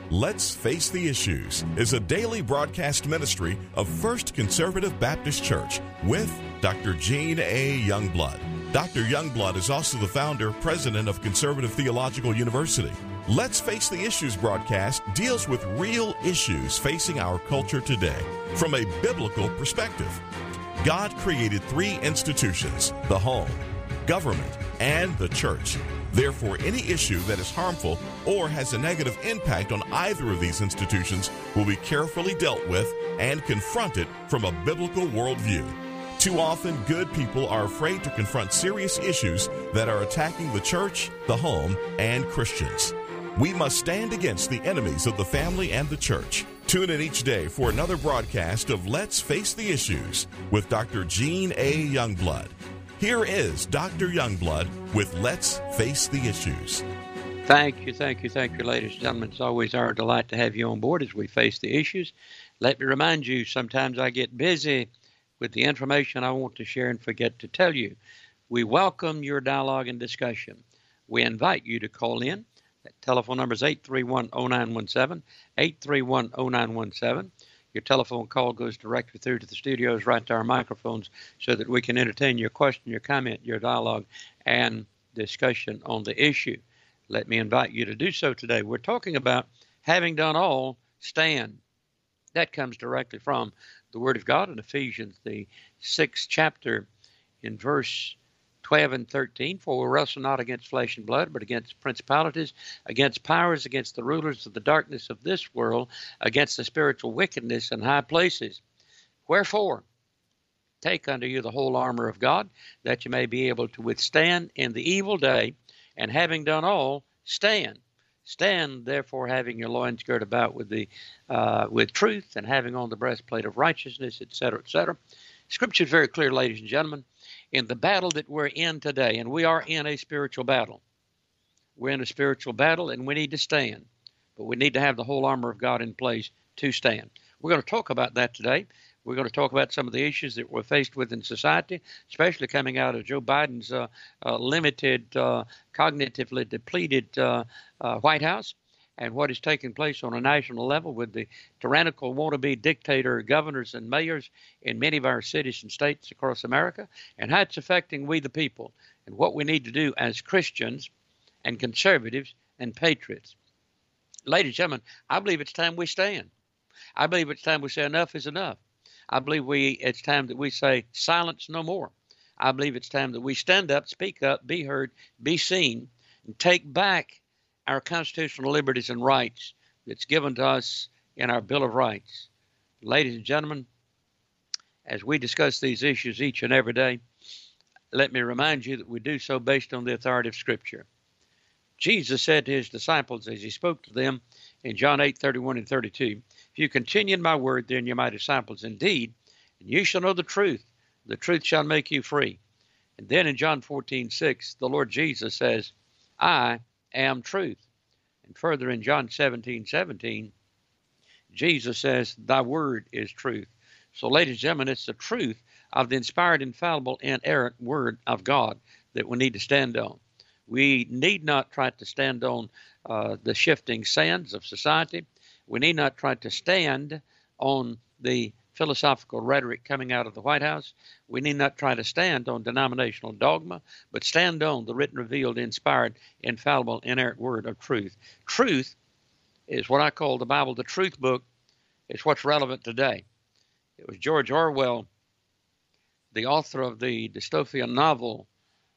Let's Face the Issues is a daily broadcast ministry of First Conservative Baptist Church with Dr. Gene A. Youngblood. Dr. Youngblood is also the founder, president of Conservative Theological University. Let's Face the Issues broadcast deals with real issues facing our culture today from a biblical perspective. God created three institutions: the home, government, and the church. Therefore, any issue that is harmful or has a negative impact on either of these institutions will be carefully dealt with and confronted from a biblical worldview. Too often, good people are afraid to confront serious issues that are attacking the church, the home, and Christians. We must stand against the enemies of the family and the church. Tune in each day for another broadcast of Let's Face the Issues with Dr. Gene A. Youngblood. Here is Dr. Youngblood with Let's Face the Issues. Thank you, ladies and gentlemen. It's always our delight to have you on board as we face the issues. Let me remind you, sometimes I get busy with the information I want to share and forget to tell you. We welcome your dialogue and discussion. We invite you to call in. That telephone number is 831-0917, 831-0917. Your telephone call goes directly through to the studios, right to our microphones, so that we can entertain your question, your comment, your dialogue, and discussion on the issue. Let me invite you to do so today. We're talking about having done all, stand. That comes directly from the Word of God in Ephesians, the 6th chapter, in verse 12 and 13. For we wrestle not against flesh and blood, but against principalities, against powers, against the rulers of the darkness of this world, against the spiritual wickedness in high places. Wherefore, take unto you the whole armor of God, that you may be able to withstand in the evil day, and having done all, stand. Stand, therefore, having your loins girt about with truth, and having on the breastplate of righteousness, etc., etc. Scripture is very clear, ladies and gentlemen, in the battle that we're in today, and we are in a spiritual battle. We're in a spiritual battle, and we need to stand. But we need to have the whole armor of God in place to stand. We're going to talk about that today. We're going to talk about some of the issues that we're faced with in society, especially coming out of Joe Biden's limited, cognitively depleted White House, and what is taking place on a national level with the tyrannical wannabe dictator governors and mayors in many of our cities and states across America, and how it's affecting we the people, and what we need to do as Christians and conservatives and patriots. Ladies and gentlemen, I believe it's time we stand. I believe it's time we say enough is enough. I believe it's time that we say silence no more. I believe it's time that we stand up, speak up, be heard, be seen, and take back our constitutional liberties and rights that's given to us in our Bill of Rights. Ladies and gentlemen, as we discuss these issues each and every day, let me remind you that we do so based on the authority of Scripture. Jesus said to his disciples as he spoke to them in John 8:31 and 32, if you continue in my word, then you're my disciples indeed, and you shall know the truth shall make you free. And then in John 14:6, the Lord Jesus says, I am truth. And further in John 17:17, Jesus says, thy word is truth. So ladies and gentlemen, it's the truth of the inspired, infallible, inerrant word of God that we need to stand on. We need not try to stand on the shifting sands of society. We need not try to stand on the philosophical rhetoric coming out of the White House. We need not try to stand on denominational dogma, but stand on the written, revealed, inspired, infallible, inerrant word of truth. Truth is what I call the Bible the truth book. It's what's relevant today. It was George Orwell, the author of the dystopian novel,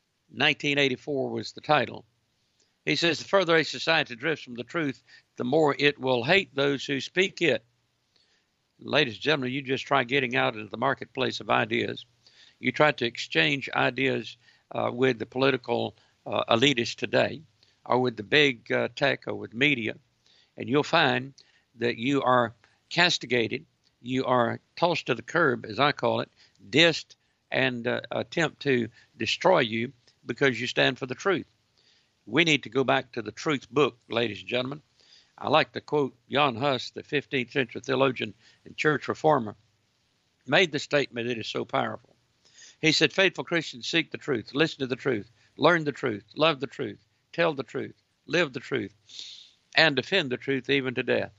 1984 was the title. He says, the further a society drifts from the truth, the more it will hate those who speak it. Ladies and gentlemen, you just try getting out into the marketplace of ideas. You try to exchange ideas with the political elitists today, or with the big tech, or with media, and you'll find that you are castigated, you are tossed to the curb, as I call it, dissed, and attempt to destroy you because you stand for the truth. We need to go back to the truth book, ladies and gentlemen. I like to quote Jan Hus, the 15th century theologian and church reformer, made the statement that is so powerful. He said, faithful Christians seek the truth, listen to the truth, learn the truth, love the truth, tell the truth, live the truth. and defend the truth even to death.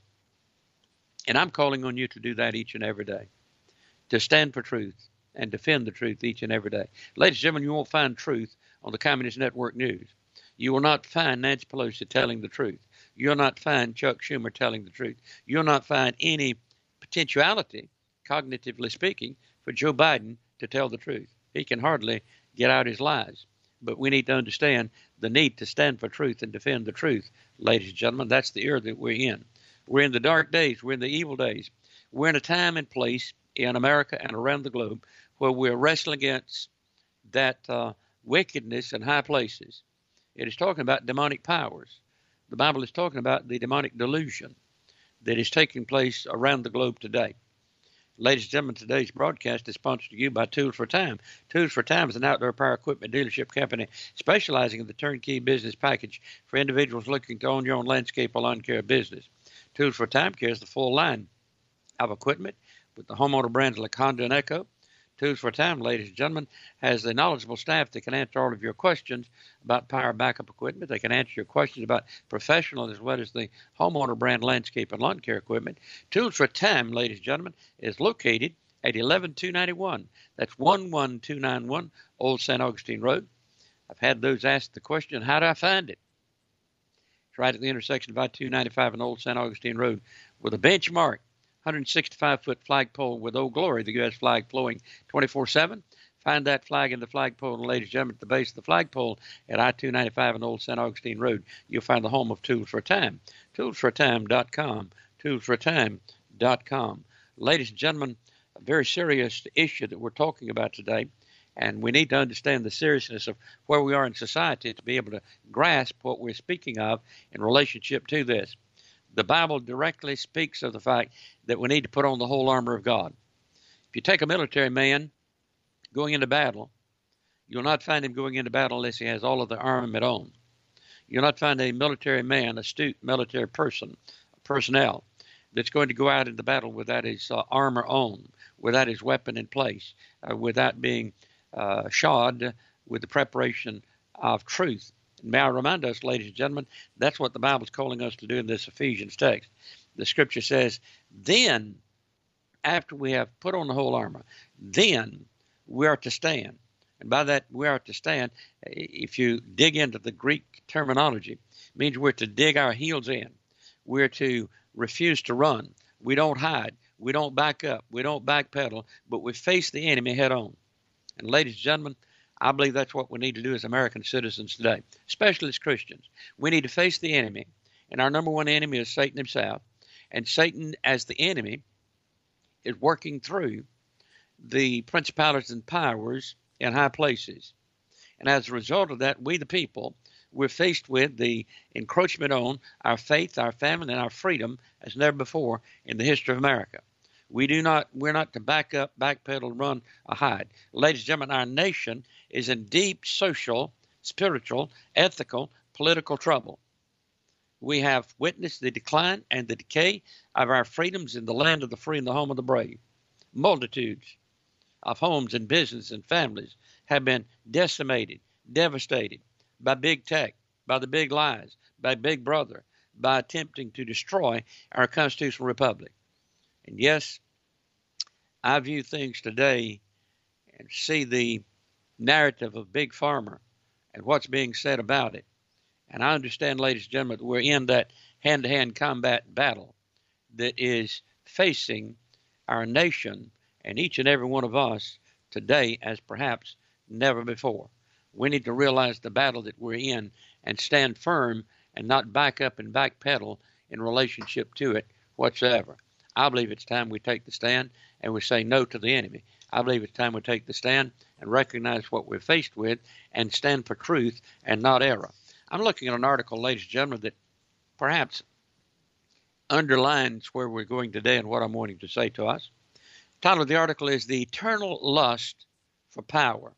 And I'm calling on you to do that each and every day, to stand for truth and defend the truth each and every day. Ladies and gentlemen, you won't find truth on the Communist Network News. You will not find Nancy Pelosi telling the truth. You'll not find Chuck Schumer telling the truth. You'll not find any potentiality, cognitively speaking, for Joe Biden to tell the truth. He can hardly get out his lies. But we need to understand the need to stand for truth and defend the truth, ladies and gentlemen. That's the era that we're in. We're in the dark days. We're in the evil days. We're in a time and place in America and around the globe where we're wrestling against that wickedness in high places. It is talking about demonic powers. The Bible is talking about the demonic delusion that is taking place around the globe today. Ladies and gentlemen, today's broadcast is sponsored to you by Tools for Time. Tools for Time is an outdoor power equipment dealership company specializing in the turnkey business package for individuals looking to own your own landscape or lawn care business. Tools for Time carries the full line of equipment with the homeowner brands like Honda and Echo. Tools for Time, ladies and gentlemen, has a knowledgeable staff that can answer all of your questions about power backup equipment. They can answer your questions about professional as well as the homeowner brand landscape and lawn care equipment. Tools for Time, ladies and gentlemen, is located at 11291. That's 11291 Old St. Augustine Road. I've had those ask the question, how do I find it? It's right at the intersection of I-295 and Old St. Augustine Road with a benchmark 165-foot flagpole with Old Glory, the U.S. flag flowing 24/7. Find that flag in the flagpole, and ladies and gentlemen, at the base of the flagpole at I-295 and Old St. Augustine Road, you'll find the home of Tools for Time. ToolsForTime.com. ToolsForTime.com. Ladies and gentlemen, a very serious issue that we're talking about today, and we need to understand the seriousness of where we are in society to be able to grasp what we're speaking of in relationship to this. The Bible directly speaks of the fact that we need to put on the whole armor of God. If you take a military man going into battle, you'll not find him going into battle unless he has all of the armament on. You'll not find a military man, astute military personnel, that's going to go out into battle without his armor on, without his weapon in place, without being shod with the preparation of truth. May I remind us, ladies and gentlemen, that's what the Bible is calling us to do in this Ephesians text. The scripture says, then, after we have put on the whole armor, then we are to stand. And by that, we are to stand, if you dig into the Greek terminology, it means we're to dig our heels in. We're to refuse to run. We don't hide. We don't back up. We don't backpedal, but we face the enemy head on. And ladies and gentlemen, I believe that's what we need to do as American citizens today, especially as Christians. We need to face the enemy, and our number one enemy is Satan himself. And Satan, as the enemy, is working through the principalities and powers in high places. And as a result of that, we the people, we're faced with the encroachment on our faith, our family, and our freedom as never before in the history of America. We're not to back up, backpedal, run, or hide. Ladies and gentlemen, our nation is in deep social, spiritual, ethical, political trouble. We have witnessed the decline and the decay of our freedoms in the land of the free and the home of the brave. Multitudes of homes and businesses and families have been decimated, devastated by big tech, by the big lies, by Big Brother, by attempting to destroy our constitutional republic. And yes, I view things today and see the narrative of Big Pharma and what's being said about it. And I understand, ladies and gentlemen, that we're in that hand-to-hand combat battle that is facing our nation and each and every one of us today as perhaps never before. We need to realize the battle that we're in and stand firm and not back up and backpedal in relationship to it whatsoever. I believe it's time we take the stand and we say no to the enemy. I believe it's time we take the stand and recognize what we're faced with and stand for truth and not error. I'm looking at an article, ladies and gentlemen, that perhaps underlines where we're going today and what I'm wanting to say to us. The title of the article is The Eternal Lust for Power,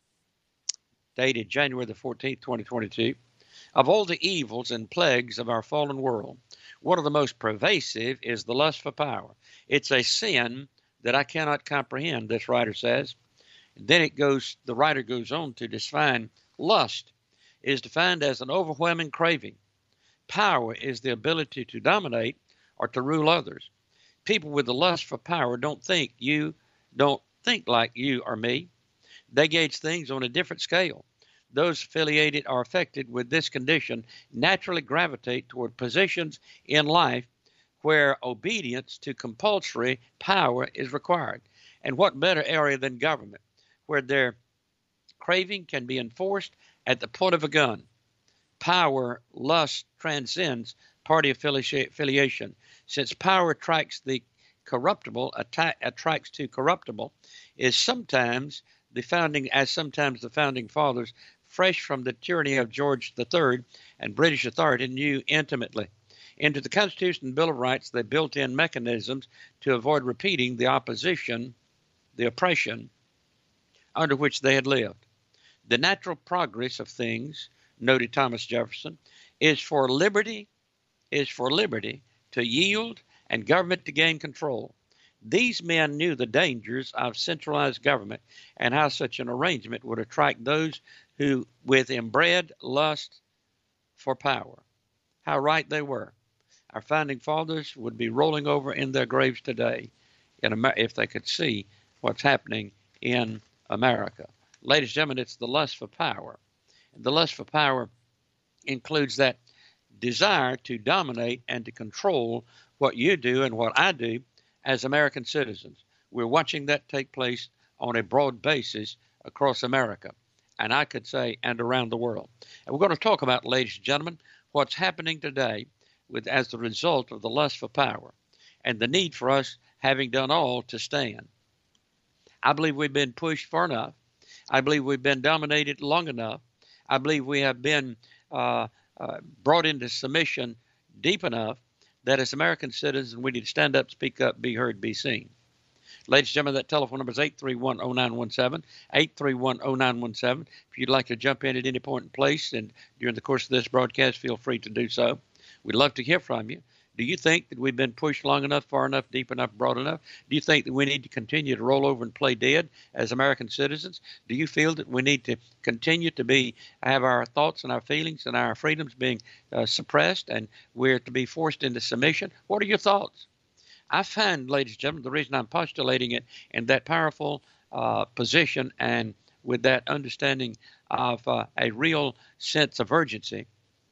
dated January the 14th, 2022. Of all the evils and plagues of our fallen world, one of the most pervasive is the lust for power. It's a sin that I cannot comprehend, this writer says. And then the writer goes on to define lust is defined as an overwhelming craving Power is the ability to dominate or to rule others. People with the lust for power don't think like you or me. They gauge things on a different scale. Those affiliated or affected with this condition naturally gravitate toward positions in life where obedience to compulsory power is required. And what better area than government, where their craving can be enforced at the point of a gun? Power lust transcends party affiliation. Since power attracts the corruptible, attracts to corruptible, is sometimes the founding fathers, fresh from the tyranny of George III and British authority, knew intimately. Into the Constitution and Bill of Rights, they built in mechanisms to avoid repeating the oppression under which they had lived. The natural progress of things, noted Thomas Jefferson, is for liberty to yield and government to gain control. These men knew the dangers of centralized government and how such an arrangement would attract those who, with inbred lust for power. How right they were. Our founding fathers would be rolling over in their graves today if they could see what's happening in America. Ladies and gentlemen, it's the lust for power. The lust for power includes that desire to dominate and to control what you do and what I do as American citizens. We're watching that take place on a broad basis across America, and I could say, and around the world. And we're going to talk about, ladies and gentlemen, what's happening today as the result of the lust for power and the need for us having done all to stand. I believe we've been pushed far enough. I believe we've been dominated long enough. I believe we have been brought into submission deep enough that as American citizens, we need to stand up, speak up, be heard, be seen. Ladies and gentlemen, that telephone number is 831-0917, 831-0917. If you'd like to jump in at any point in place and during the course of this broadcast, feel free to do so. We'd love to hear from you. Do you think that we've been pushed long enough, far enough, deep enough, broad enough? Do you think that we need to continue to roll over and play dead as American citizens? Do you feel that we need to continue to have our thoughts and our feelings and our freedoms being suppressed and we're to be forced into submission? What are your thoughts? I find, ladies and gentlemen, the reason I'm postulating it in that powerful position and with that understanding of a real sense of urgency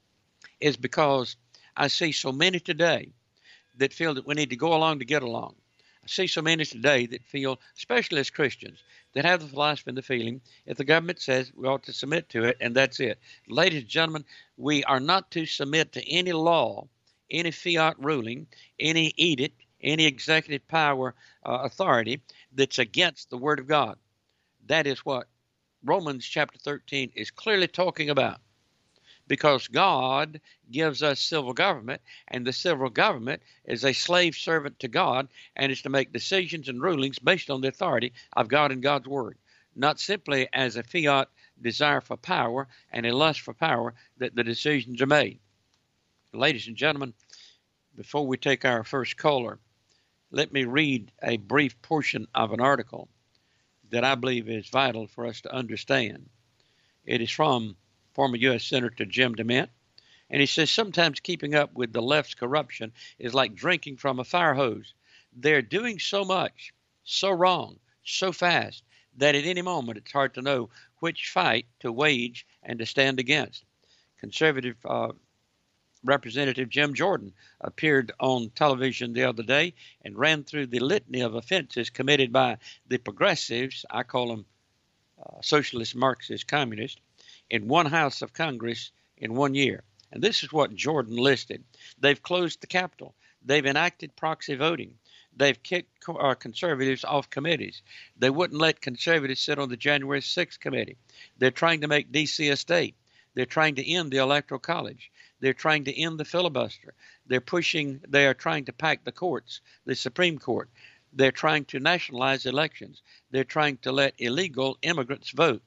is because I see so many today that feel that we need to go along to get along. I see so many today that feel, especially as Christians, that have the philosophy and the feeling, if the government says we ought to submit to it, and that's it. Ladies and gentlemen, we are not to submit to any law, any fiat ruling, any edict, any executive power authority that's against the Word of God. That is what Romans chapter 13 is clearly talking about. Because God gives us civil government, and the civil government is a slave servant to God, and is to make decisions and rulings based on the authority of God and God's Word, not simply as a fiat desire for power and a lust for power that the decisions are made. Ladies and gentlemen, before we take our first caller, let me read a brief portion of an article that I believe is vital for us to understand. It is from former U.S. Senator Jim DeMint, and he says sometimes keeping up with the left's corruption is like drinking from a fire hose. They're doing so much, so wrong, so fast, that at any moment it's hard to know which fight to wage and to stand against. Conservative Representative Jim Jordan appeared on television the other day and ran through the litany of offenses committed by the progressives, I call them socialist, Marxist, communist, in one House of Congress in 1 year. And this is what Jordan listed. They've closed the Capitol. They've enacted proxy voting. They've kicked conservatives off committees. They wouldn't let conservatives sit on the January 6th committee. They're trying to make D.C. a state. They're trying to end the Electoral College. They're trying to end the filibuster. They are trying to pack the courts, the Supreme Court. They're trying to nationalize elections. They're trying to let illegal immigrants vote.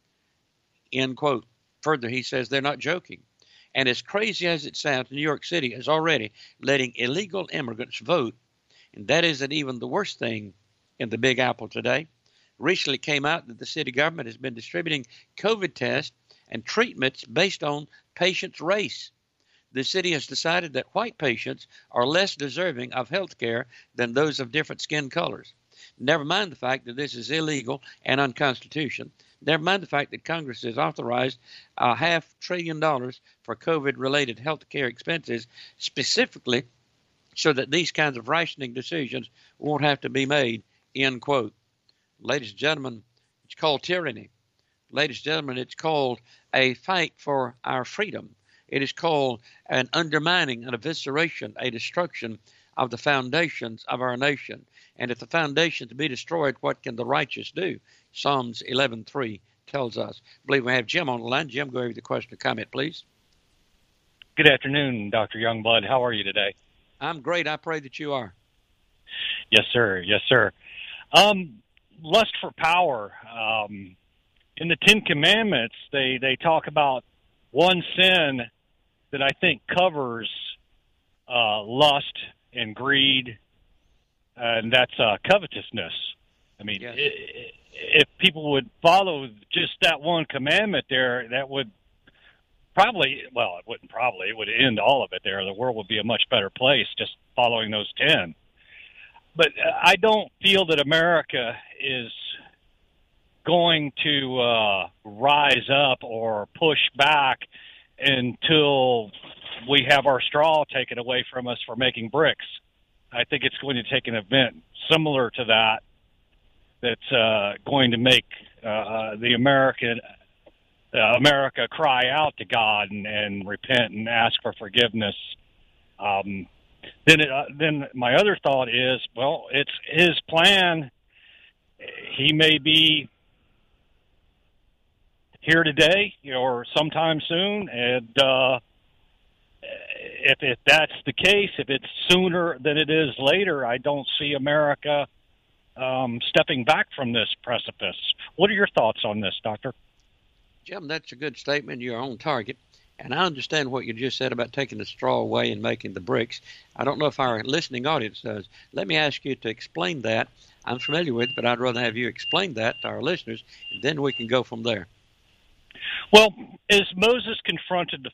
End quote. Further, he says they're not joking. And as crazy as it sounds, New York City is already letting illegal immigrants vote. And that isn't even the worst thing in the Big Apple today. Recently came out that the city government has been distributing COVID tests and treatments based on patients' race. the city has decided that white patients are less deserving of health care than those of different skin colors. Never mind the fact that this is illegal and unconstitutional. Never mind the fact that Congress has authorized $500 billion for COVID-related health care expenses, specifically so that these kinds of rationing decisions won't have to be made, end quote. Ladies and gentlemen, it's called tyranny. Ladies and gentlemen, it's called a fight for our freedom. It is called an undermining, an evisceration, a destruction of the foundations of our nation. And if the foundations be destroyed, what can the righteous do? Psalms 11:3 tells us. I believe we have Jim on the line. Jim, go over the question or comment, please. Good afternoon, Dr. Youngblood. How are you today? I'm great. I pray that you are. Yes, sir. Yes, sir. Lust for power. In the Ten Commandments, they talk about one sin that I think covers lust and greed, and that's covetousness. I mean, yes. If people would follow just that one commandment there, that would probably, well, it wouldn't probably, it would end all of it there. The world would be a much better place just following those 10. But I don't feel that America is going to rise up or push back until we have our straw taken away from us for making bricks. I think it's going to take an event similar to that that's going to make the America cry out to God and repent and ask for forgiveness. Then my other thought is, well, it's his plan. He may be here today or sometime soon, and if that's the case, if it's sooner than it is later, I don't see America stepping back from this precipice. What are your thoughts on this, Doctor? Jim, that's a good statement. You're on target. And I understand what you just said about taking the straw away and making the bricks. I don't know if our listening audience does. Let me ask you to explain that. I'm familiar with it, but I'd rather have you explain that to our listeners, and then we can go from there. Well, as Moses confronted the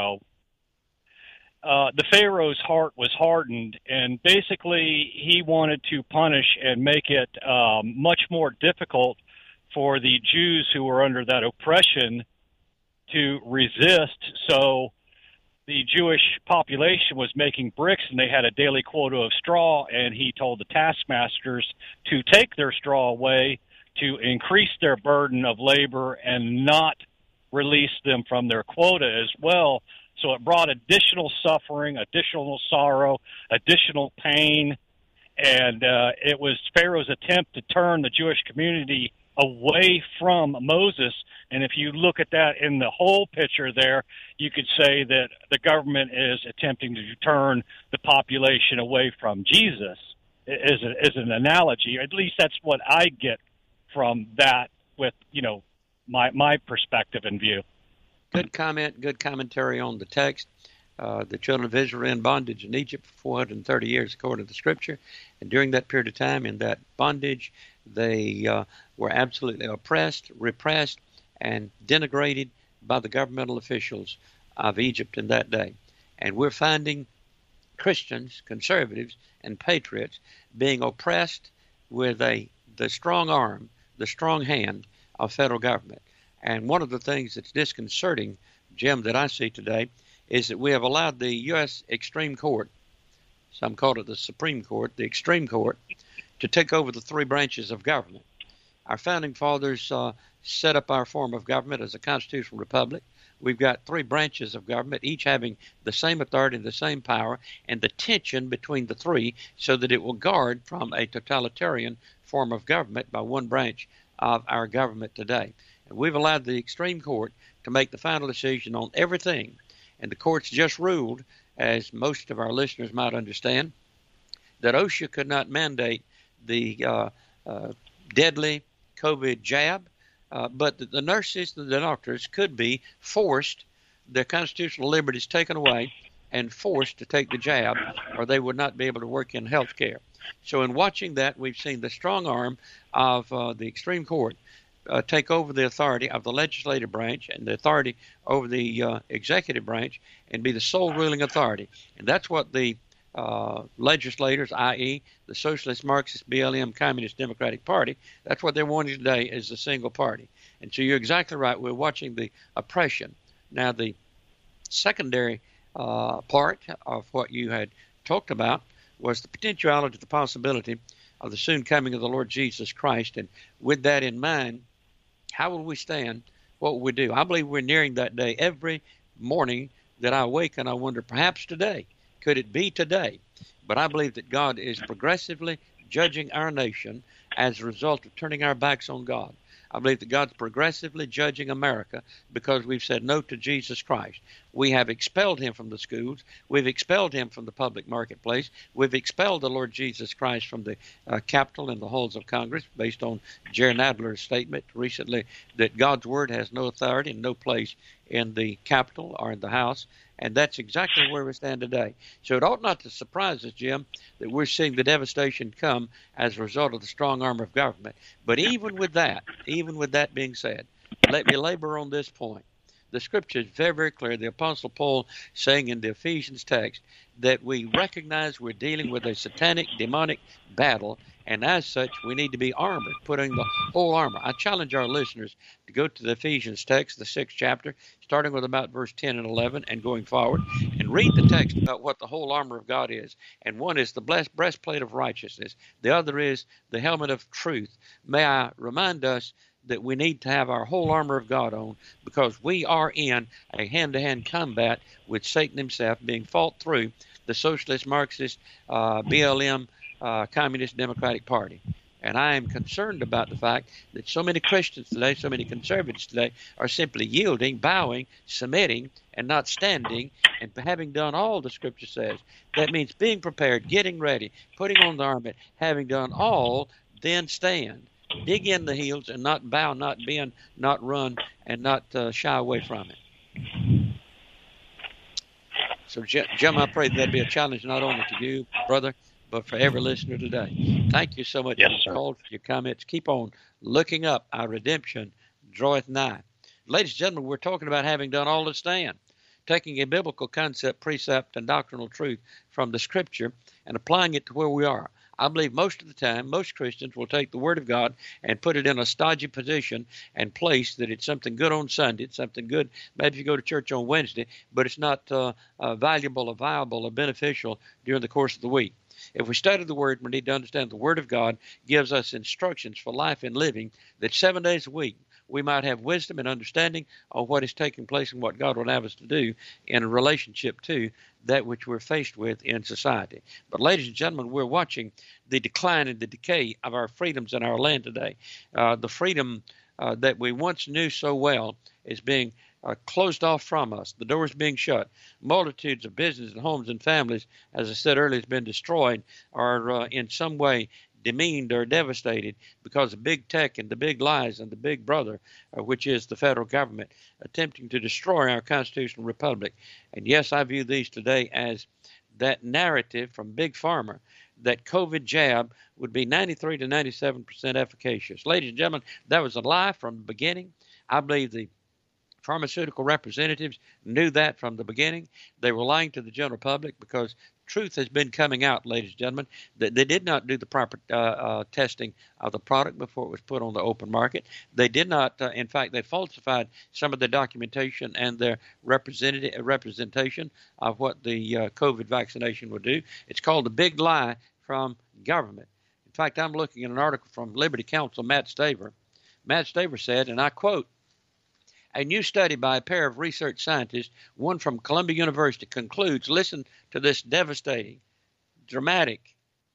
Pharaoh's heart was hardened, and basically he wanted to punish and make it much more difficult for the Jews who were under that oppression to resist. So the Jewish population was making bricks, and they had a daily quota of straw, and he told the taskmasters to take their straw away to increase their burden of labor and not release them from their quota as well. So it brought additional suffering, additional sorrow, additional pain, and it was Pharaoh's attempt to turn the Jewish community away from Moses. And if you look at that in the whole picture there, you could say that the government is attempting to turn the population away from Jesus as an analogy. At least that's what I get from that with, my perspective and view. Good comment, good commentary on the text. The children of Israel were in bondage in Egypt for 430 years, according to the Scripture. And during that period of time, in that bondage, they were absolutely oppressed, repressed, and denigrated by the governmental officials of Egypt in that day. And we're finding Christians, conservatives, and patriots being oppressed with the strong arm, the strong hand of federal government. And one of the things that's disconcerting, Jim, that I see today is that we have allowed the U.S. Extreme Court, some call it the Supreme Court, the Extreme Court, to take over the three branches of government. Our founding fathers set up our form of government as a constitutional republic. We've got three branches of government, each having the same authority and the same power, and the tension between the three so that it will guard from a totalitarian form of government by one branch of our government today. And we've allowed the Extreme Court to make the final decision on everything. And the courts just ruled, as most of our listeners might understand, that OSHA could not mandate the deadly COVID jab, but that the nurses and the doctors could be forced, their constitutional liberties taken away, and forced to take the jab, or they would not be able to work in health care. So in watching that, we've seen the strong arm of the Extreme Court take over the authority of the legislative branch and the authority over the executive branch and be the sole ruling authority. And that's what the legislators, i.e. the Socialist, Marxist, BLM, Communist Democratic Party, that's what they're wanting today is a single party. And so you're exactly right. We're watching the oppression. Now, the secondary part of what you had talked about was the potentiality, the possibility of the soon coming of the Lord Jesus Christ. And with that in mind, how will we stand? What will we do? I believe we're nearing that day. Every morning that I wake and I wonder, perhaps today, could it be today? But I believe that God is progressively judging our nation as a result of turning our backs on God. I believe that God's progressively judging America because we've said no to Jesus Christ. We have expelled him from the schools. We've expelled him from the public marketplace. We've expelled the Lord Jesus Christ from the Capitol and the halls of Congress based on Jerry Nadler's statement recently that God's word has no authority and no place in the Capitol or in the House. And that's exactly where we stand today. So it ought not to surprise us, Jim, that we're seeing the devastation come as a result of the strong arm of government. But even with that being said, let me labor on this point. The scripture is very, very clear. The Apostle Paul saying in the Ephesians text that we recognize we're dealing with a satanic, demonic battle, and as such, we need to be armored, putting the whole armor. I challenge our listeners to go to the Ephesians text, the 6th chapter, starting with about verse 10 and 11 and going forward, and read the text about what the whole armor of God is. And one is the breastplate of righteousness. The other is the helmet of truth. May I remind us that we need to have our whole armor of God on because we are in a hand-to-hand combat with Satan himself being fought through the Socialist, Marxist, BLM, Communist Democratic Party. And I am concerned about the fact that so many Christians today, so many conservatives today are simply yielding, bowing, submitting, and not standing, and having done all the Scripture says. That means being prepared, getting ready, putting on the armor, having done all, then stand. Dig in the heels and not bow, not bend, not run, and not shy away from it. So, Jim, I pray that'd be a challenge not only to you, brother, but for every listener today. Thank you so much for your call, for your comments. Keep on looking up. Our redemption draweth nigh. Ladies and gentlemen, we're talking about having done all to stand, taking a biblical concept, precept, and doctrinal truth from the Scripture and applying it to where we are. I believe most of the time, most Christians will take the Word of God and put it in a stodgy position and place that it's something good on Sunday, it's something good maybe if you go to church on Wednesday, but it's not valuable or viable or beneficial during the course of the week. If we study the Word, we need to understand the Word of God gives us instructions for life and living that 7 days a week we might have wisdom and understanding of what is taking place and what God would have us to do in a relationship to that which we're faced with in society. But ladies and gentlemen, we're watching the decline and the decay of our freedoms in our land today. The freedom that we once knew so well is being closed off from us. The doors being shut. Multitudes of businesses and homes and families, as I said earlier, has been destroyed or in some way demeaned or devastated because of big tech and the big lies and the big brother, which is the federal government, attempting to destroy our constitutional republic. And yes, I view these today as that narrative from Big Pharma that COVID jab would be 93 to 97% efficacious. Ladies and gentlemen, that was a lie from the beginning. I believe the pharmaceutical representatives knew that from the beginning. They were lying to the general public because truth has been coming out, ladies and gentlemen, that they did not do the proper testing of the product before it was put on the open market. They did not, in fact, they falsified some of the documentation and their representation of what the COVID vaccination would do. It's called the big lie from government. In fact, I'm looking at an article from Liberty Counsel, Matt Staver. Matt Staver said, and I quote, "A new study by a pair of research scientists, one from Columbia University, concludes," listen to this devastating, dramatic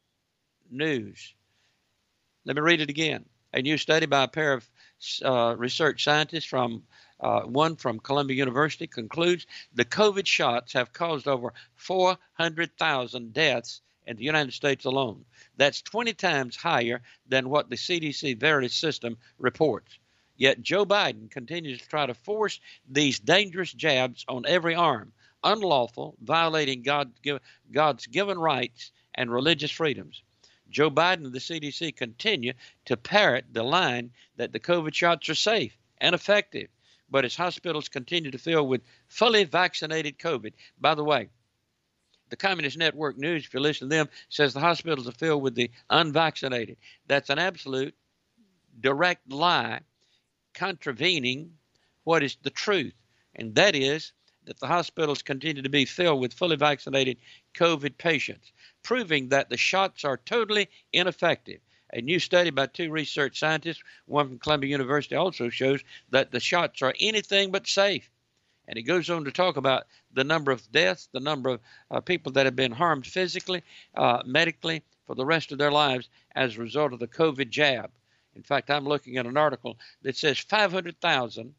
news. Let me read it again. A new study by a pair of research scientists from one from Columbia University concludes the COVID shots have caused over 400,000 deaths in the United States alone. That's 20 times higher than what the CDC Veritas system reports. Yet Joe Biden continues to try to force these dangerous jabs on every arm, unlawful, violating God's given rights and religious freedoms. Joe Biden and the CDC continue to parrot the line that the COVID shots are safe and effective, but as hospitals continue to fill with fully vaccinated COVID. By the way, the Communist Network News, if you listen to them, says the hospitals are filled with the unvaccinated. That's an absolute direct lie, contravening what is the truth, and that is that the hospitals continue to be filled with fully vaccinated COVID patients, proving that the shots are totally ineffective. A new study by 2 research scientists, one from Columbia University, also shows that the shots are anything but safe. And it goes on to talk about the number of deaths, the number of people that have been harmed physically, medically, for the rest of their lives as a result of the COVID jab. In fact, I'm looking at an article that says 500,000,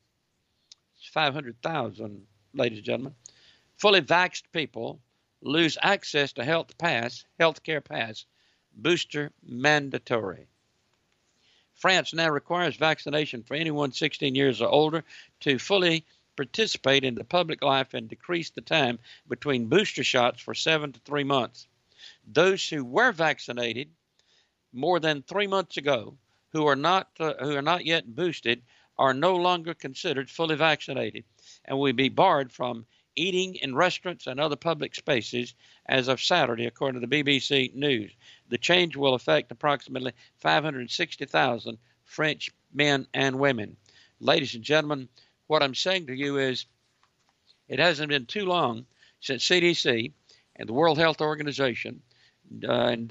ladies and gentlemen, fully vaxxed people lose access to healthcare pass, booster mandatory. France now requires vaccination for anyone 16 years or older to fully participate in the public life and decrease the time between booster shots for 7 to 3 months. Those who were vaccinated more than 3 months ago, who are not yet boosted, are no longer considered fully vaccinated and will be barred from eating in restaurants and other public spaces as of Saturday, according to the BBC News. The change will affect approximately 560,000 French men and women. Ladies and gentlemen, what I'm saying to you is it hasn't been too long since CDC and the World Health Organization and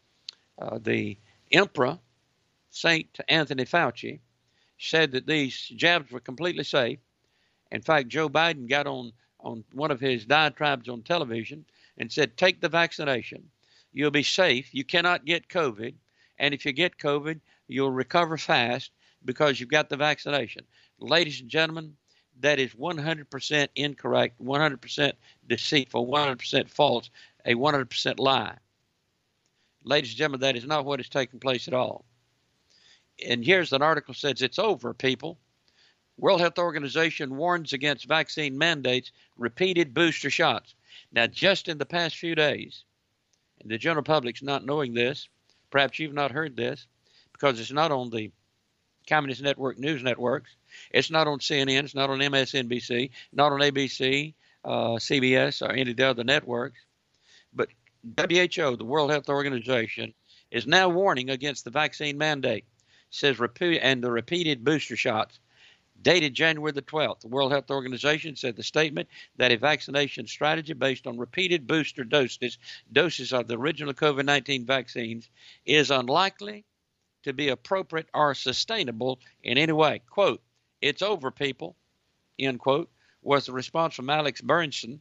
the Emperor, St. Anthony Fauci, said that these jabs were completely safe. In fact, Joe Biden got on one of his diatribes on television and said, take the vaccination. You'll be safe. You cannot get COVID. And if you get COVID, you'll recover fast because you've got the vaccination. Ladies and gentlemen, that is 100% incorrect, 100% deceitful, 100% false, a 100% lie. Ladies and gentlemen, that is not what is taking place at all. And here's an article that says it's over, people. World Health Organization warns against vaccine mandates, repeated booster shots. Now, just in the past few days, and the general public's not knowing this, perhaps you've not heard this, because it's not on the Communist Network news networks, it's not on CNN, it's not on MSNBC, not on ABC, CBS, or any of the other networks, but WHO, the World Health Organization, is now warning against the vaccine mandate, says and the repeated booster shots. Dated January the 12th, the World Health Organization said the statement that a vaccination strategy based on repeated booster doses of the original COVID-19 vaccines is unlikely to be appropriate or sustainable in any way. Quote, it's over, people, end quote, was the response from Alex Berenson,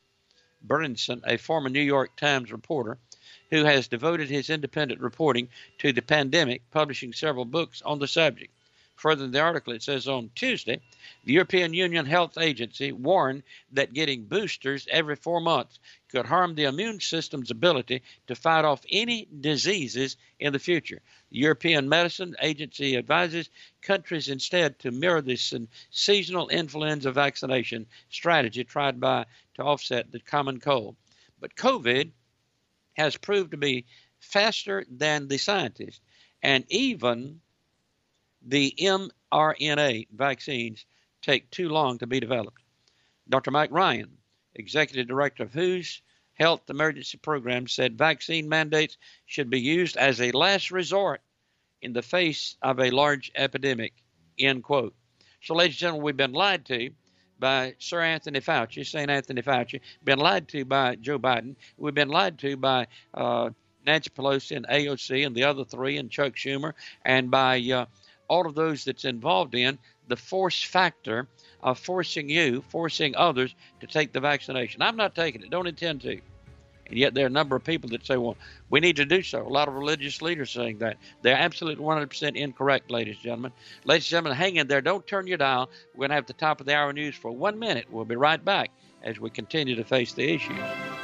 a former New York Times reporter who has devoted his independent reporting to the pandemic, publishing several books on the subject. Further in the article, it says on Tuesday, the European Union Health Agency warned that getting boosters every 4 months could harm the immune system's ability to fight off any diseases in the future. The European Medicine Agency advises countries instead to mirror this seasonal influenza vaccination strategy tried to offset the common cold. But COVID has proved to be faster than the scientists, and even the mRNA vaccines take too long to be developed. Dr. Mike Ryan, executive director of WHO's Health Emergency Program, said vaccine mandates should be used as a last resort in the face of a large epidemic, end quote. So, ladies and gentlemen, we've been lied to by Sir Anthony Fauci, St. Anthony Fauci, been lied to by Joe Biden. We've been lied to by Nancy Pelosi and AOC and the other three and Chuck Schumer, and by all of those that's involved in the force factor of forcing others to take the vaccination. I'm not taking it, don't intend to. And yet there are a number of people that say, well, we need to do so. A lot of religious leaders saying that. They're absolutely 100% incorrect, ladies and gentlemen. Ladies and gentlemen, hang in there. Don't turn your dial. We're going to have the top of the hour news for 1 minute. We'll be right back as we continue to face the issues.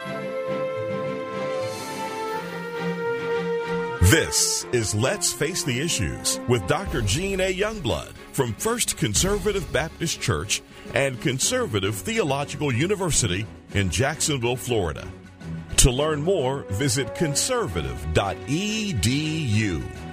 This is Let's Face the Issues with Dr. Gene A. Youngblood from First Conservative Baptist Church and Conservative Theological University in Jacksonville, Florida. To learn more, visit conservative.edu.